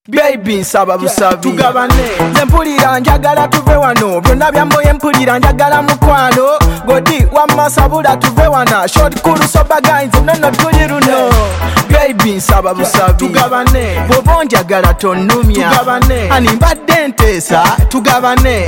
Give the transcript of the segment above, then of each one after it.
Baby nsaba busabi tugabane nze mpulira njagala tuve wano byonna byamboye mpulira njagala mukwano godi wammasabula tuve wana short kulu soba guys nono tuli runo baby nsaba busabi tugabane bwoba njagala tonnumya tugabane ani mbadde nteesa tugabane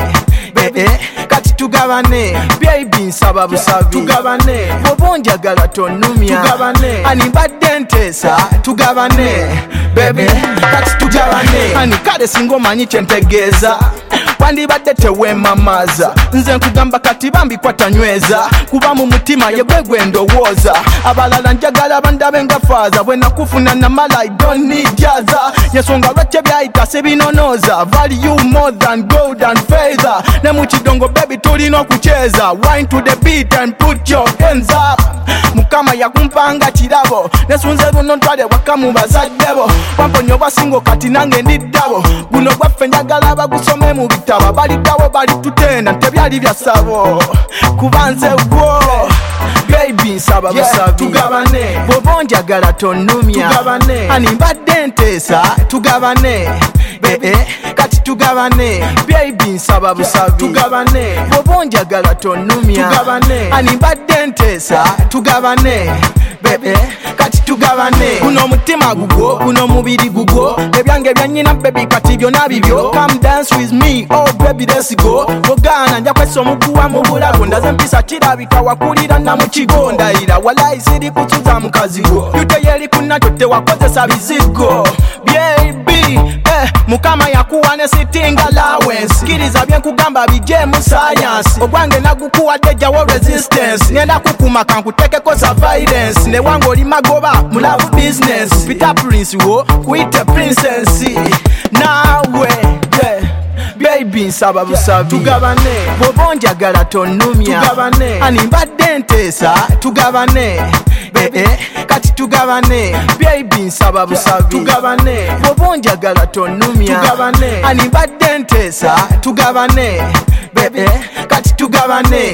kati tugabane baby nsaba busabi tugabane bwoba njagala tonnumya tugabane ani mbadde nteesa tugabane baby kati tugabane ani kale singa omanyi kyentegeeza wandibadde tewemamaza nze nkugamba kati bambi kwatanyweza kuba mu mutima yegwegwe ndowooza abalala njagala bandabe nga faaza bwe nakufuna namala I don't need jaza yensonga lwekye byayita sibinonooza value more than gold and feather ne mu kidongo baby tulina okukyeza wine to the beat and put your hands up mukama yakumpanga kirabo nesunze luno ntwale waka mu bazaddebo wamponya obwasingo kati nange ndiddabo guno gwaffe njagala bagusome mu bitabo baliddawo balitutenda tebyali byasabo kuba nze gwo baby nsaba busabi tugabane bwoba njagala tonnumya tugabane ani mbadde nteesa tugabane kati tugabane baby nsaba busabi tugabane bwoba njagala tonnumya tugabane ani mbadde nteesa tugabane kati tugabane guno omutima gugwo guno omubiri gugwo ebyange byanyina baby kati byonna bibyo come dance with me oh baby let's go bogana nja kwesa omuguwa mu bulago ndaze mpisa kirabika wakulira na mu kigo ndayira walayi siri kutuza mukazi gwo tuteyeri kunakyo tewakozesa bizigo baby mukama yakuwa ne sitting allowance kiriza byenkugamba bijje mu science ogwange nagukuwadde jawo resistance ngenda kukuma kankutekeko surveillance ne wange oli magoba mu love business Peter Prince wo kuite princess nawe baby nsaba busabi tugabane bwoba njagala tonnumya tugabane ani mbadde nteesa tugabane kati tugabane baby nsaba busabi tugabane bwoba njagala tonnumya tugabane ani mbadde nteesa tugabane kati tugabane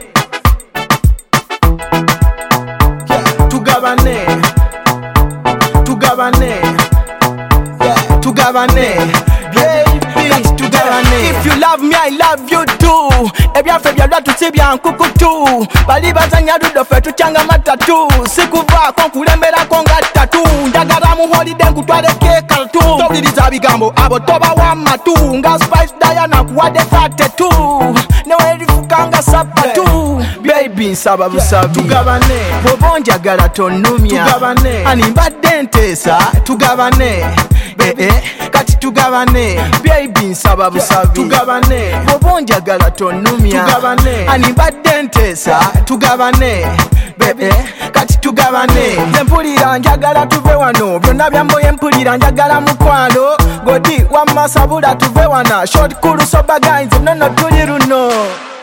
tugabane tugabane tugabane baby tugabane if you love me I love you too ebyaffe byalwatu si byankukutu bali bazanya ludo ffe tukyanga matatu sikuvaako nkulemberako nga ttatu njagala mu holiday nkutwaleko ekaltu towuliriza bigambo abo tobawa matu nga Spice Diana kuwadde 32 newerifukanga sapatu baby nsaba busabi tugabane bwoba njagala tonnumya tugabane ani mbadde nteesa tugabane kati tugabane baby nsaba busabi tugabane bwoba njagala tonnumya tugabane ani mbadde nteesa tugabane kati tugabane nze mpulira njagala tuve wano byonna byamboye mpulira njagala mukwano godi wammasabula tuve wana short kulu soba guys nono tuli runo